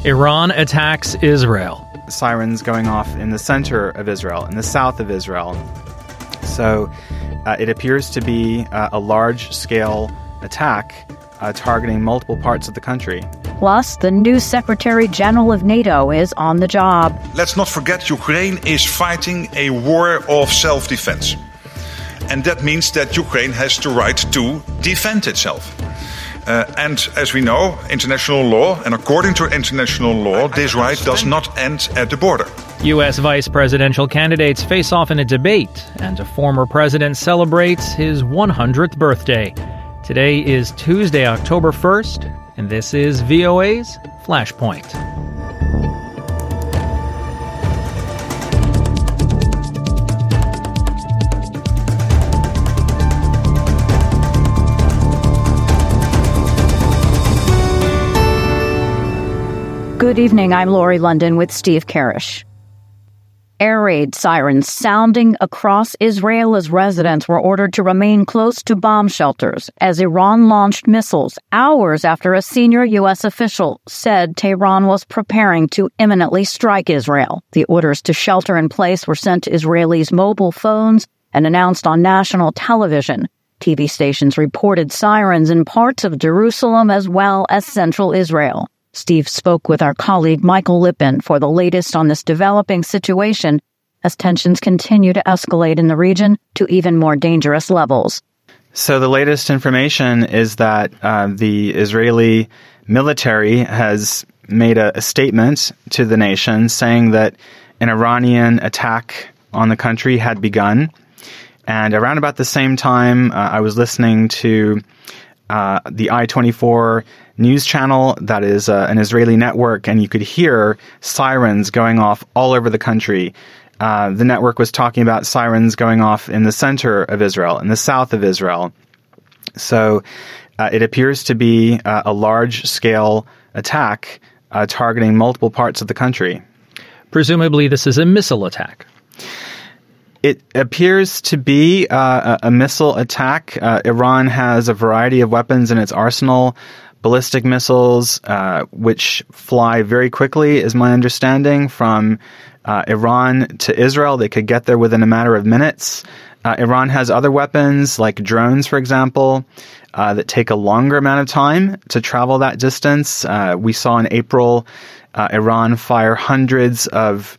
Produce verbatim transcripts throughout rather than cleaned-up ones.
Iran attacks Israel. Sirens going off in the center of Israel, in the south of Israel. So uh, it appears to be uh, a large-scale attack uh, targeting multiple parts of the country. Plus, the new Secretary General of NATO is on the job. Let's not forget Ukraine is fighting a war of self-defense. And that means that Ukraine has the right to defend itself. Uh, and as we know, international law, and according to international law, this right does not end at the border. U S vice presidential candidates face off in a debate, and a former president celebrates his one hundredth birthday. Today is Tuesday, October first, and this is V O A's Flashpoint. Good evening, I'm Lori London with Steve Karish. Air raid sirens sounding across Israel as residents were ordered to remain close to bomb shelters as Iran launched missiles hours after a senior U S official said Tehran was preparing to imminently strike Israel. The orders to shelter in place were sent to Israelis' mobile phones and announced on national television. T V stations reported sirens in parts of Jerusalem as well as central Israel. Steve spoke with our colleague Michael Lippin for the latest on this developing situation as tensions continue to escalate in the region to even more dangerous levels. So the latest information is that uh, the Israeli military has made a, a statement to the nation saying that an Iranian attack on the country had begun. And around about the same time, uh, I was listening to uh, the I twenty-four news channel that is uh, an Israeli network, and you could hear sirens going off all over the country. Uh, the network was talking about sirens going off in the center of Israel, in the south of Israel. So uh, it appears to be uh, a large-scale attack uh, targeting multiple parts of the country. Presumably this is a missile attack. It appears to be uh, a, a missile attack. Uh, Iran has a variety of weapons in its arsenal. Ballistic missiles, uh, which fly very quickly, is my understanding, from uh, Iran to Israel. They could get there within a matter of minutes. Uh, Iran has other weapons, like drones, for example, uh, that take a longer amount of time to travel that distance. Uh, we saw in April uh, Iran fire hundreds of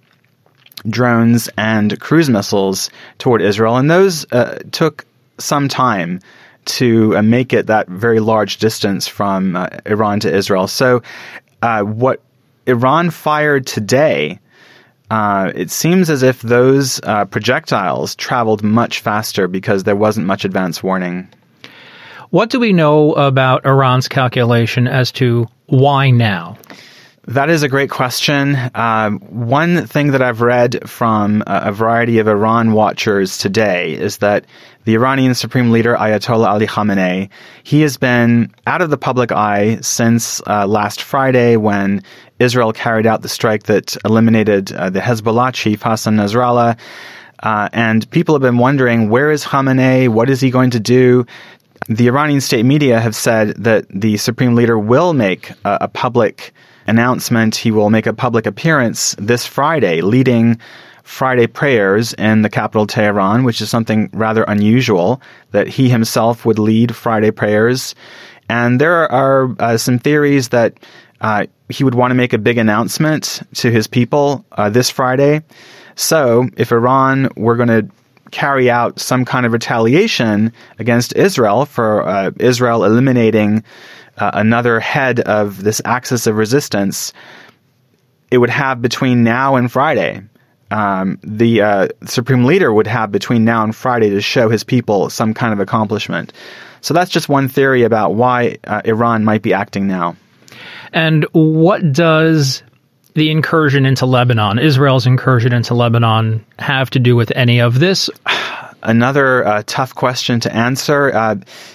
drones and cruise missiles toward Israel, and those uh, took some time to uh, make it that very large distance from uh, Iran to Israel. So uh, what Iran fired today, uh, it seems as if those uh, projectiles traveled much faster because there wasn't much advance warning. What do we know about Iran's calculation as to why now? That is a great question. Uh, one thing that I've read from a, a variety of Iran watchers today is that the Iranian Supreme Leader, Ayatollah Ali Khamenei, he has been out of the public eye since uh, last Friday when Israel carried out the strike that eliminated uh, the Hezbollah chief, Hassan Nasrallah. Uh, and people have been wondering, where is Khamenei? What is he going to do? The Iranian state media have said that the Supreme Leader will make a, a public announcement. He will make a public appearance this Friday, leading Friday prayers in the capital Tehran, which is something rather unusual, that he himself would lead Friday prayers. And there are uh, some theories that uh, he would want to make a big announcement to his people uh, this Friday. So if Iran were going to carry out some kind of retaliation against Israel for uh, Israel eliminating Uh, another head of this axis of resistance, it would have between now and Friday. Um, the uh, Supreme Leader would have between now and Friday to show his people some kind of accomplishment. So that's just one theory about why uh, Iran might be acting now. And what does the incursion into Lebanon, Israel's incursion into Lebanon, have to do with any of this? Another uh, tough question to answer. Uh,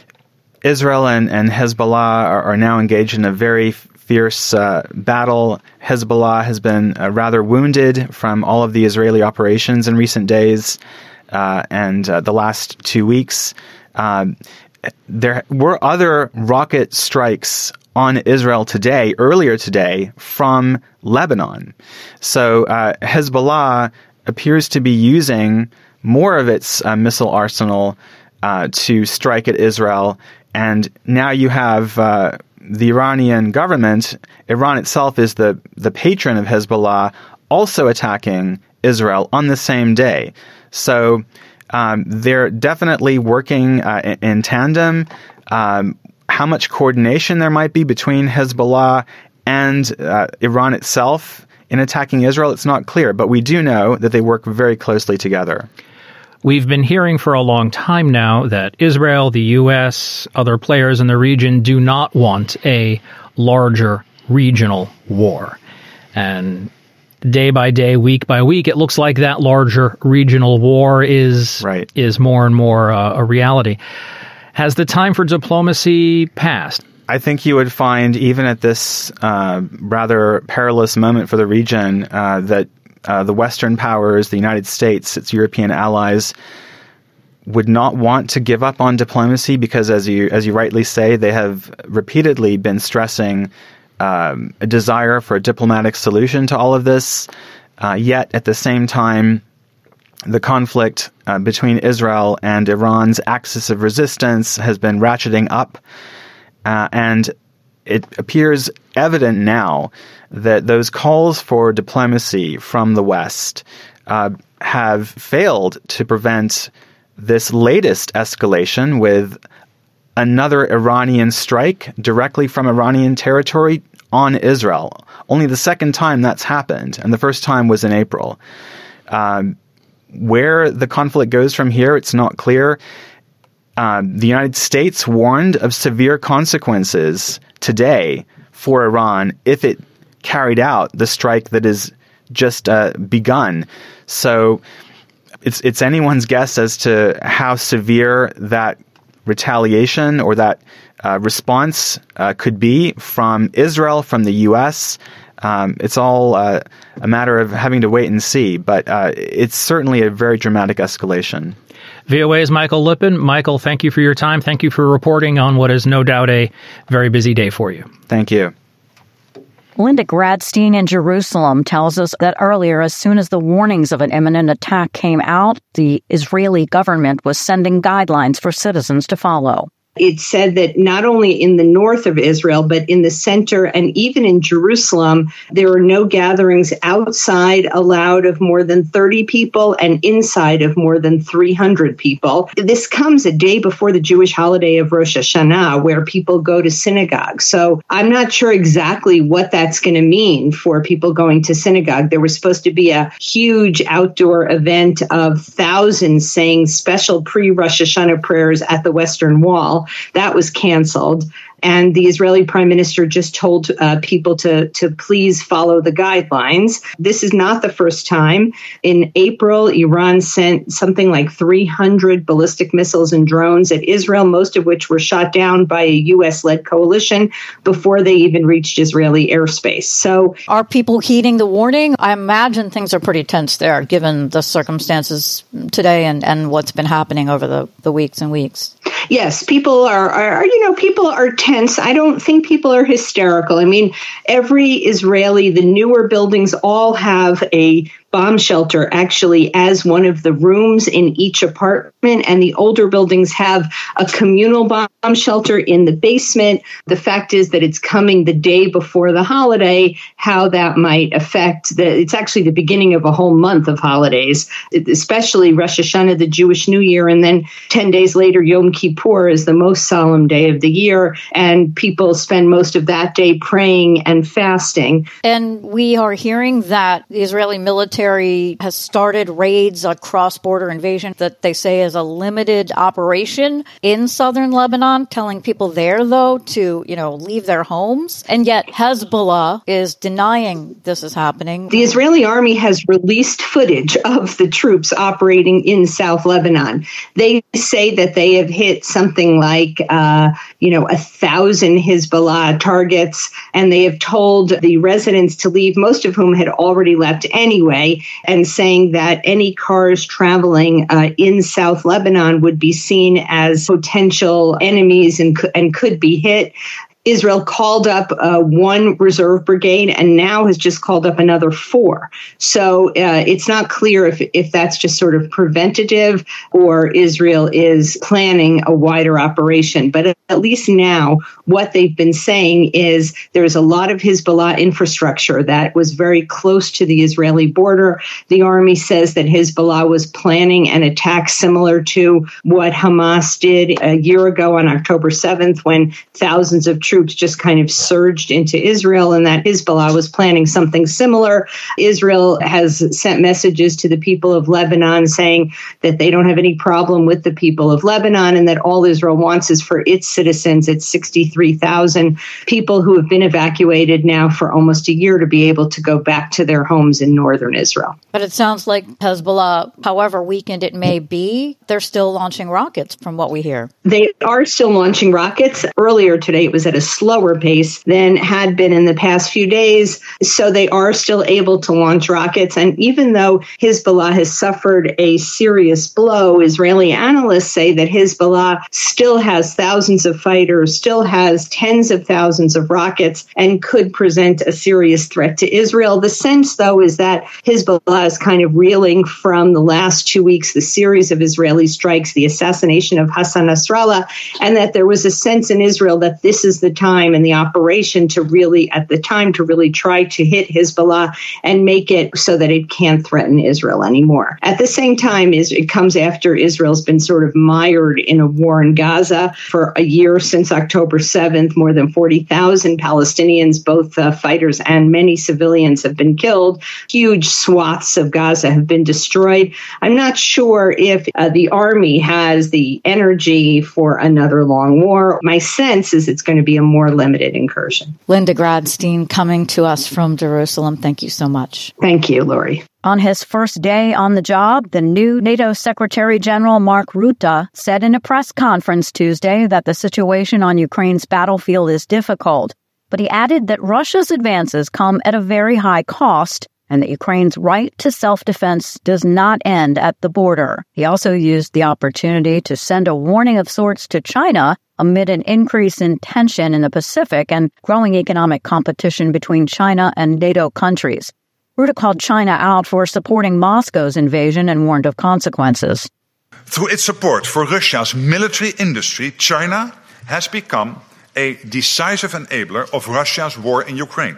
Israel and, and Hezbollah are, are now engaged in a very fierce uh, battle. Hezbollah has been uh, rather wounded from all of the Israeli operations in recent days uh, and uh, the last two weeks. Uh, there were other rocket strikes on Israel today, earlier today, from Lebanon. So uh, Hezbollah appears to be using more of its uh, missile arsenal uh, to strike at Israel. And now you have uh, the Iranian government. Iran itself is the, the patron of Hezbollah, also attacking Israel on the same day. So um, they're definitely working uh, in, in tandem. Um, how much coordination there might be between Hezbollah and uh, Iran itself in attacking Israel, it's not clear. But we do know that they work very closely together. We've been hearing for a long time now that Israel, the U S, other players in the region do not want a larger regional war. And day by day, week by week, it looks like that larger regional war is right. is more and more uh, a reality. Has the time for diplomacy passed? I think you would find, even at this uh, rather perilous moment for the region, uh, that uh, the Western powers, the United States, its European allies, would not want to give up on diplomacy because, as you as you rightly say, they have repeatedly been stressing um, a desire for a diplomatic solution to all of this. Uh, yet, at the same time, the conflict uh, between Israel and Iran's axis of resistance has been ratcheting up. Uh, and it appears evident now that those calls for diplomacy from the West uh, have failed to prevent this latest escalation with another Iranian strike directly from Iranian territory on Israel. Only the second time that's happened, and the first time was in April. Um, where the conflict goes from here, it's not clear. Uh, the United States warned of severe consequences today for Iran if it carried out the strike that is just uh, begun. So it's it's anyone's guess as to how severe that retaliation or that uh, response uh, could be from Israel, from the U S. Um, it's all uh, a matter of having to wait and see, but uh, it's certainly a very dramatic escalation. V O A's Michael Lippin. Michael, thank you for your time. Thank you for reporting on what is no doubt a very busy day for you. Thank you. Linda Gradstein in Jerusalem tells us that earlier, as soon as the warnings of an imminent attack came out, the Israeli government was sending guidelines for citizens to follow. It said that not only in the north of Israel, but in the center and even in Jerusalem, there are no gatherings outside allowed of more than thirty people and inside of more than three hundred people. This comes a day before the Jewish holiday of Rosh Hashanah, where people go to synagogue. So I'm not sure exactly what that's going to mean for people going to synagogue. There was supposed to be a huge outdoor event of thousands saying special pre-Rosh Hashanah prayers at the Western Wall. That was canceled. And the Israeli prime minister just told uh, people to, to please follow the guidelines. This is not the first time. In April, Iran sent something like three hundred ballistic missiles and drones at Israel, most of which were shot down by a U S-led coalition before they even reached Israeli airspace. So, are people heeding the warning? I imagine things are pretty tense there, given the circumstances today and, and what's been happening over the, the weeks and weeks. Yes, people are, are, you know, people are tense. I don't think people are hysterical. I mean, every Israeli, the newer buildings all have a bomb shelter actually as one of the rooms in each apartment, and the older buildings have a communal bomb shelter in the basement. The fact is that it's coming the day before the holiday, how that might affect the, it's actually the beginning of a whole month of holidays, especially Rosh Hashanah, the Jewish New Year, and then ten days later, Yom Kippur is the most solemn day of the year, and people spend most of that day praying and fasting. And we are hearing that the Israeli military has started raids, a cross-border invasion that they say is a limited operation in southern Lebanon, telling people there, though, to, you know, leave their homes. And yet Hezbollah is denying this is happening. The Israeli army has released footage of the troops operating in South Lebanon. They say that they have hit something like, uh, you know, a thousand Hezbollah targets, and they have told the residents to leave, most of whom had already left anyway, and saying that any cars traveling uh, in South Lebanon would be seen as potential enemies and, and could be hit. Israel called up uh, one reserve brigade and now has just called up another four. So uh, it's not clear if, if that's just sort of preventative or Israel is planning a wider operation. But at least now what they've been saying is there's a lot of Hezbollah infrastructure that was very close to the Israeli border. The army says that Hezbollah was planning an attack similar to what Hamas did a year ago on October seventh when thousands of troops just kind of surged into Israel, and that Hezbollah was planning something similar. Israel has sent messages to the people of Lebanon saying that they don't have any problem with the people of Lebanon and that all Israel wants is for its citizens, its sixty-three thousand people who have been evacuated now for almost a year, to be able to go back to their homes in northern Israel. But it sounds like Hezbollah, however weakened it may be, they're still launching rockets from what we hear. They are still launching rockets. Earlier today, it was at a slower pace than had been in the past few days. So they are still able to launch rockets. And even though Hezbollah has suffered a serious blow, Israeli analysts say that Hezbollah still has thousands of fighters, still has tens of thousands of rockets, and could present a serious threat to Israel. The sense, though, is that Hezbollah is kind of reeling from the last two weeks, the series of Israeli strikes, the assassination of Hassan Nasrallah, and that there was a sense in Israel that this is the time and the operation to really, at the time, to really try to hit Hezbollah and make it so that it can't threaten Israel anymore. At the same time, it comes after Israel's been sort of mired in a war in Gaza for a year since October seventh. More than forty thousand Palestinians, both uh, fighters and many civilians, have been killed. Huge swaths of Gaza have been destroyed. I'm not sure if uh, the army has the energy for another long war. My sense is it's going to be a more limited incursion. Linda Gradstein coming to us from Jerusalem. Thank you so much. Thank you, Lori. On his first day on the job, the new NATO Secretary General Mark Rutte said in a press conference Tuesday that the situation on Ukraine's battlefield is difficult, but he added that Russia's advances come at a very high cost and that Ukraine's right to self-defense does not end at the border. He also used the opportunity to send a warning of sorts to China amid an increase in tension in the Pacific and growing economic competition between China and NATO countries. Rutte called China out for supporting Moscow's invasion and warned of consequences. Through its support for Russia's military industry, China has become a decisive enabler of Russia's war in Ukraine.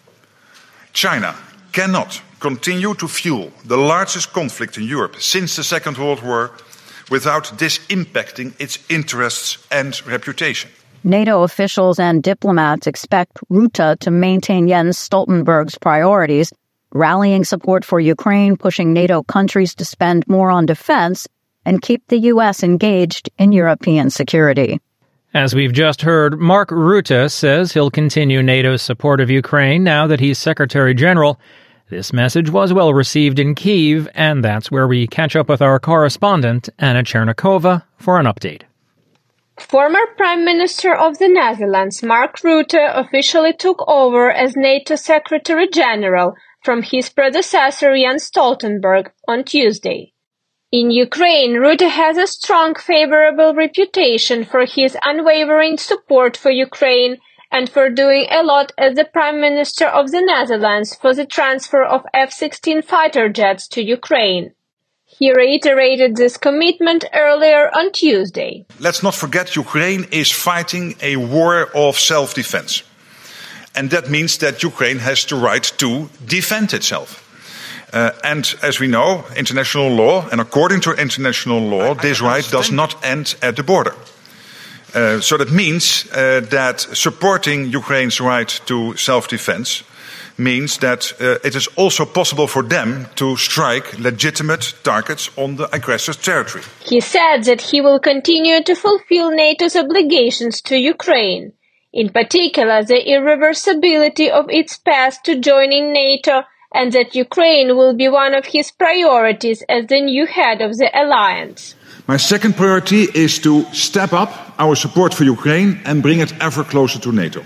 China cannot continue to fuel the largest conflict in Europe since the Second World War without this impacting its interests and reputation. NATO officials and diplomats expect Rutte to maintain Jens Stoltenberg's priorities, rallying support for Ukraine, pushing NATO countries to spend more on defense, and keep the U S engaged in European security. As we've just heard, Mark Rutte says he'll continue NATO's support of Ukraine now that he's Secretary General. This message was well received in Kyiv, and that's where we catch up with our correspondent, Anna Chernikova, for an update. Former Prime Minister of the Netherlands, Mark Rutte, officially took over as NATO Secretary General from his predecessor Jens Stoltenberg on Tuesday. In Ukraine, Rutte has a strong favorable reputation for his unwavering support for Ukraine and for doing a lot as the Prime Minister of the Netherlands for the transfer of F sixteen fighter jets to Ukraine. He reiterated this commitment earlier on Tuesday. Let's not forget, Ukraine is fighting a war of self-defense. And that means that Ukraine has the right to defend itself. Uh, and as we know, international law, and according to international law, this right does not end at the border. Uh, so that means uh, that supporting Ukraine's right to self-defense means that uh, it is also possible for them to strike legitimate targets on the aggressor's territory. He said that he will continue to fulfill NATO's obligations to Ukraine, in particular the irreversibility of its path to joining NATO, and that Ukraine will be one of his priorities as the new head of the alliance. My second priority is to step up our support for Ukraine and bring it ever closer to NATO.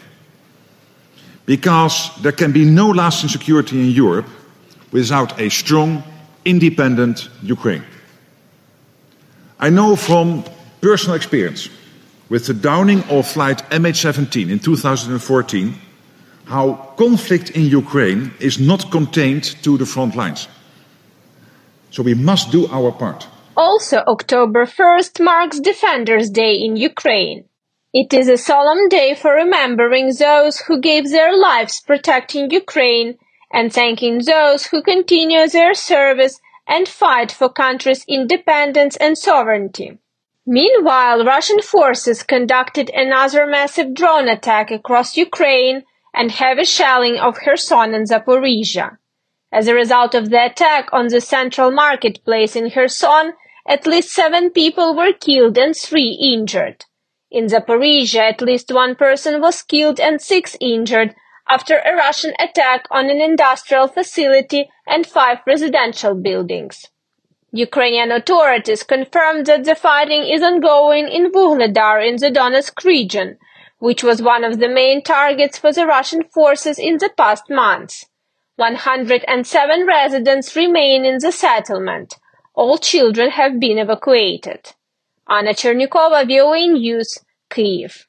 Because there can be no lasting security in Europe without a strong, independent Ukraine. I know from personal experience with the downing of flight M H seventeen in two thousand fourteen, how conflict in Ukraine is not contained to the front lines. So we must do our part. Also, October first marks Defenders' Day in Ukraine. It is a solemn day for remembering those who gave their lives protecting Ukraine and thanking those who continue their service and fight for country's independence and sovereignty. Meanwhile, Russian forces conducted another massive drone attack across Ukraine and heavy shelling of Kherson and Zaporizhia. As a result of the attack on the central marketplace in Kherson, at least seven people were killed and three injured. In Zaporizhia, at least one person was killed and six injured after a Russian attack on an industrial facility and five residential buildings. Ukrainian authorities confirmed that the fighting is ongoing in Vuhledar in the Donetsk region, which was one of the main targets for the Russian forces in the past months. one hundred seven residents remain in the settlement. All children have been evacuated. Anna Chernikova, V O A News, Kyiv.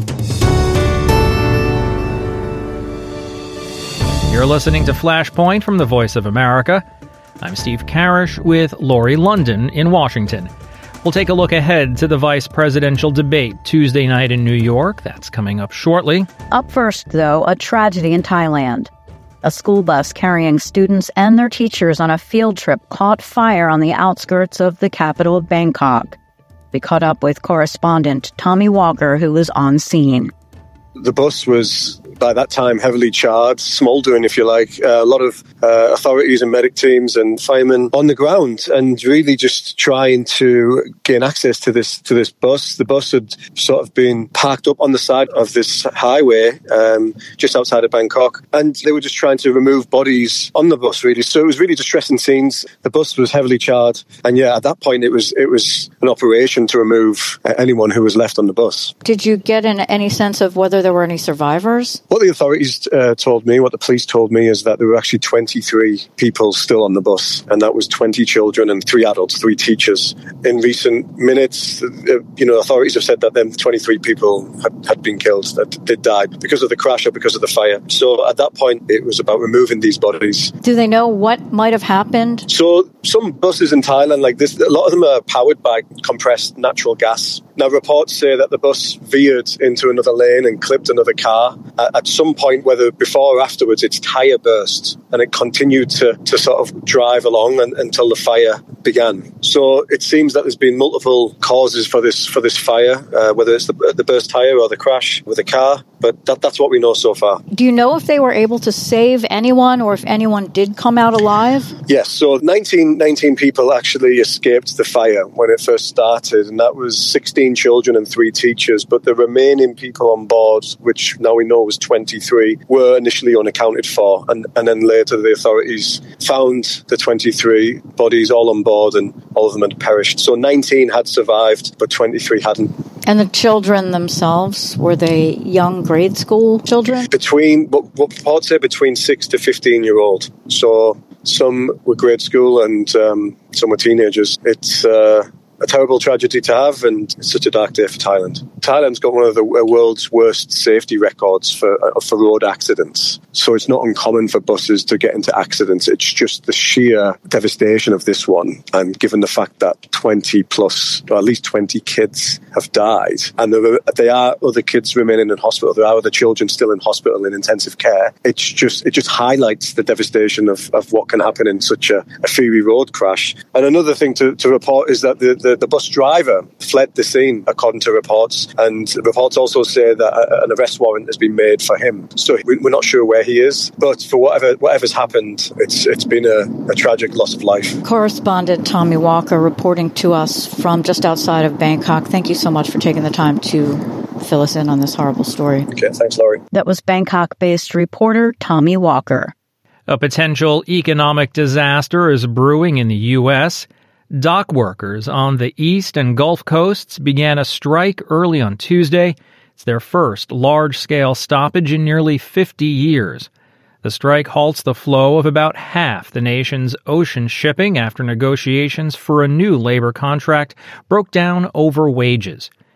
You're listening to Flashpoint from the Voice of America. I'm Steve Karish with Lori London in Washington. We'll take a look ahead to the vice presidential debate Tuesday night in New York. That's coming up shortly. Up first, though, a tragedy in Thailand. A school bus carrying students and their teachers on a field trip caught fire on the outskirts of the capital of Bangkok. We caught up with correspondent Tommy Walker, who was on scene. The bus was, by that time, heavily charred, smouldering, if you like. Uh, a lot of uh, authorities and medic teams and firemen on the ground and really just trying to gain access to this to this bus. The bus had sort of been parked up on the side of this highway um, just outside of Bangkok, and they were just trying to remove bodies on the bus, really. So it was really distressing scenes. The bus was heavily charred, and yeah, at that point it was it was an operation to remove anyone who was left on the bus. Did you get in any sense of whether there were any survivors? What the authorities uh, told me, what the police told me, is that there were actually twenty-three people still on the bus, and that was twenty children and three adults, three teachers. In recent minutes, uh, you know, authorities have said that them twenty-three people had, had been killed, that they died because of the crash or because of the fire. So at that point, it was about removing these bodies. Do they know what might have happened? So some buses in Thailand like this, a lot of them are powered by compressed natural gas. Now, reports say that the bus veered into another lane and clipped another car. Uh, at some point, whether before or afterwards, its tyre burst and it continued to, to sort of drive along and, until the fire began. So it seems that there's been multiple causes for this for this fire, uh, whether it's the, the burst tyre or the crash with the car. But that, that's what we know so far. Do you know if they were able to save anyone or if anyone did come out alive? Yes, so nineteen, nineteen people actually escaped the fire when it first started, and that was sixteen children and three teachers. But the remaining people on board, which now we know was twenty-three, were initially unaccounted for. And, and then later the authorities found the twenty-three bodies all on board, and all of them had perished. So nineteen had survived, but twenty-three hadn't. And the children themselves, were they young grade school children? Between, what, what reports say, between six to fifteen year old. So some were grade school and um, some were teenagers. It's uh, a terrible tragedy to have, and it's such a dark day for Thailand. Thailand's got one of the world's worst safety records for uh, for road accidents. So it's not uncommon for buses to get into accidents. It's just the sheer devastation of this one. And given the fact that twenty plus, or at least twenty kids have died, and there are, there are other kids remaining in hospital, there are other children still in hospital in intensive care, it's just it just highlights the devastation of, of what can happen in such a, a fiery road crash. And another thing to, to report is that the, the, the bus driver fled the scene, according to reports. And reports also say that a, an arrest warrant has been made for him. So we're not sure where he is. But for whatever whatever's happened, it's it's been a, a tragic loss of life. Correspondent Tommy Walker reporting to us from just outside of Bangkok. Thank you so much for taking the time to fill us in on this horrible story. Okay, thanks, Laurie. That was Bangkok-based reporter Tommy Walker. A potential economic disaster is brewing in the U S Dock workers on the East and Gulf coasts began a strike early on Tuesday. It's their first large-scale stoppage in nearly fifty years. The strike halts the flow of about half the nation's ocean shipping after negotiations for a new labor contract broke down over wages.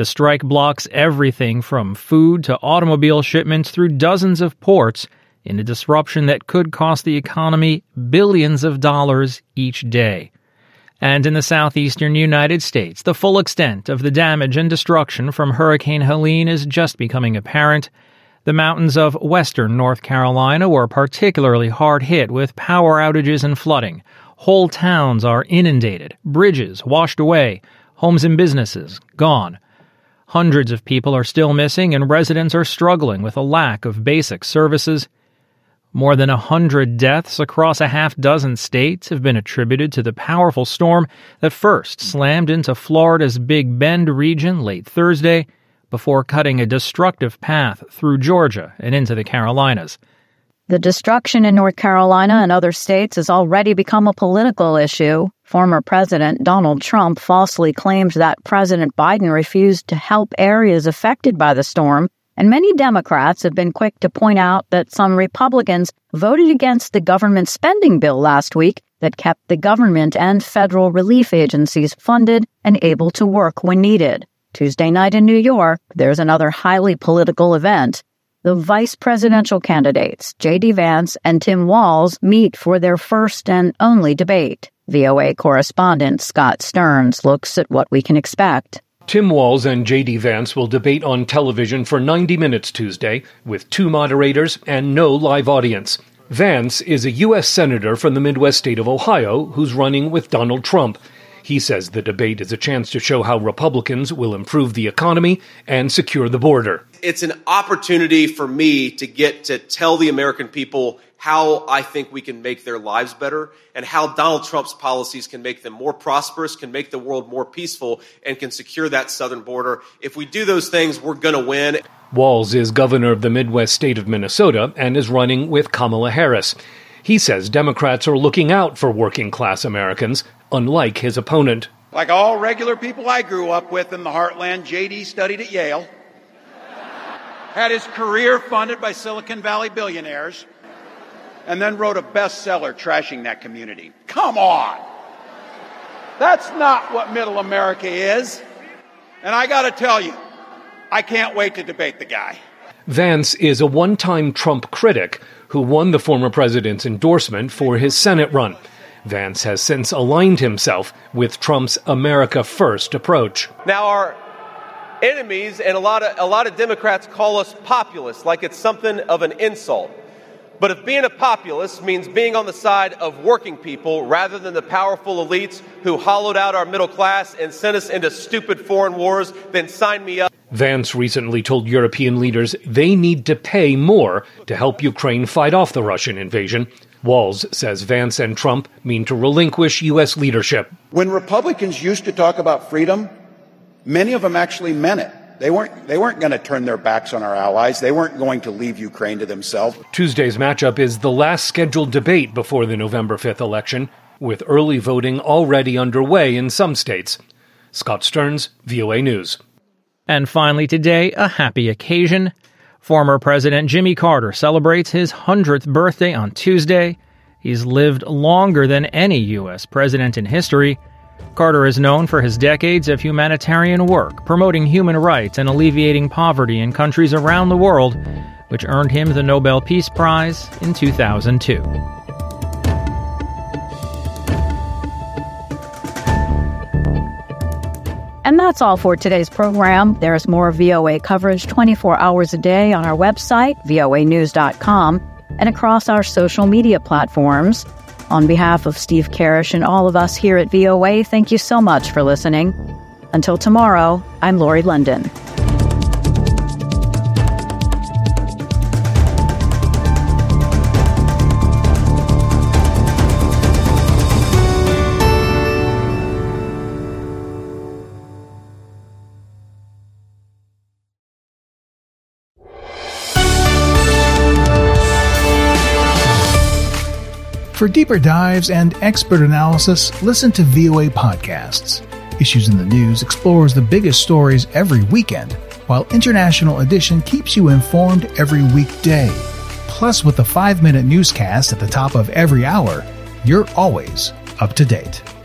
The strike blocks everything from food to automobile shipments through dozens of ports in a disruption that could cost the economy billions of dollars each day. And in the southeastern United States, the full extent of the damage and destruction from Hurricane Helene is just becoming apparent. The mountains of western North Carolina were particularly hard hit with power outages and flooding. Whole towns are inundated, bridges washed away, homes and businesses gone. Hundreds of people are still missing, and residents are struggling with a lack of basic services. More than a hundred deaths across a half dozen states have been attributed to the powerful storm that first slammed into Florida's Big Bend region late Thursday before cutting a destructive path through Georgia and into the Carolinas. The destruction in North Carolina and other states has already become a political issue. Former President Donald Trump falsely claimed that President Biden refused to help areas affected by the storm, and many Democrats have been quick to point out that some Republicans voted against the government spending bill last week that kept the government and federal relief agencies funded and able to work when needed. Tuesday night in New York, there's another highly political event. The vice presidential candidates, J D Vance and Tim Walz, meet for their first and only debate. V O A correspondent Scott Stearns looks at what we can expect. Tim Walz and J D Vance will debate on television for ninety minutes Tuesday, with two moderators and no live audience. Vance is a U S senator from the Midwest state of Ohio who's running with Donald Trump. He says the debate is a chance to show how Republicans will improve the economy and secure the border. It's an opportunity for me to get to tell the American people how I think we can make their lives better and how Donald Trump's policies can make them more prosperous, can make the world more peaceful, and can secure that southern border. If we do those things, we're going to win. Walz is governor of the Midwest state of Minnesota and is running with Kamala Harris. He says Democrats are looking out for working-class Americans, unlike his opponent. Like all regular people I grew up with in the heartland, J D studied at Yale, had his career funded by Silicon Valley billionaires, and then wrote a bestseller trashing that community. Come on! That's not what middle America is. And I gotta tell you, I can't wait to debate the guy. Vance is a one-time Trump critic who won the former president's endorsement for his Senate run. Vance has since aligned himself with Trump's America First approach. Now, our enemies and a lot of a lot of Democrats call us populists, like it's something of an insult. But if being a populist means being on the side of working people rather than the powerful elites who hollowed out our middle class and sent us into stupid foreign wars, then sign me up. Vance recently told European leaders they need to pay more to help Ukraine fight off the Russian invasion. Walz says Vance and Trump mean to relinquish U S leadership. When Republicans used to talk about freedom, many of them actually meant it. They weren't they weren't going to turn their backs on our allies. They weren't going to leave Ukraine to themselves. Tuesday's matchup is the last scheduled debate before the November fifth election, with early voting already underway in some states. Scott Stearns, V O A News. And finally today, a happy occasion. Former President Jimmy Carter celebrates his hundredth birthday on Tuesday. He's lived longer than any U S president in history. Carter is known for his decades of humanitarian work, promoting human rights and alleviating poverty in countries around the world, which earned him the Nobel Peace Prize in two thousand two. And that's all for today's program. There's more V O A coverage twenty-four hours a day on our website, V O A news dot com, and across our social media platforms. On behalf of Steve Karish and all of us here at V O A, thank you so much for listening. Until tomorrow, I'm Lori London. For deeper dives and expert analysis, listen to V O A Podcasts. Issues in the News explores the biggest stories every weekend, while International Edition keeps you informed every weekday. Plus, with the five-minute newscast at the top of every hour, you're always up to date.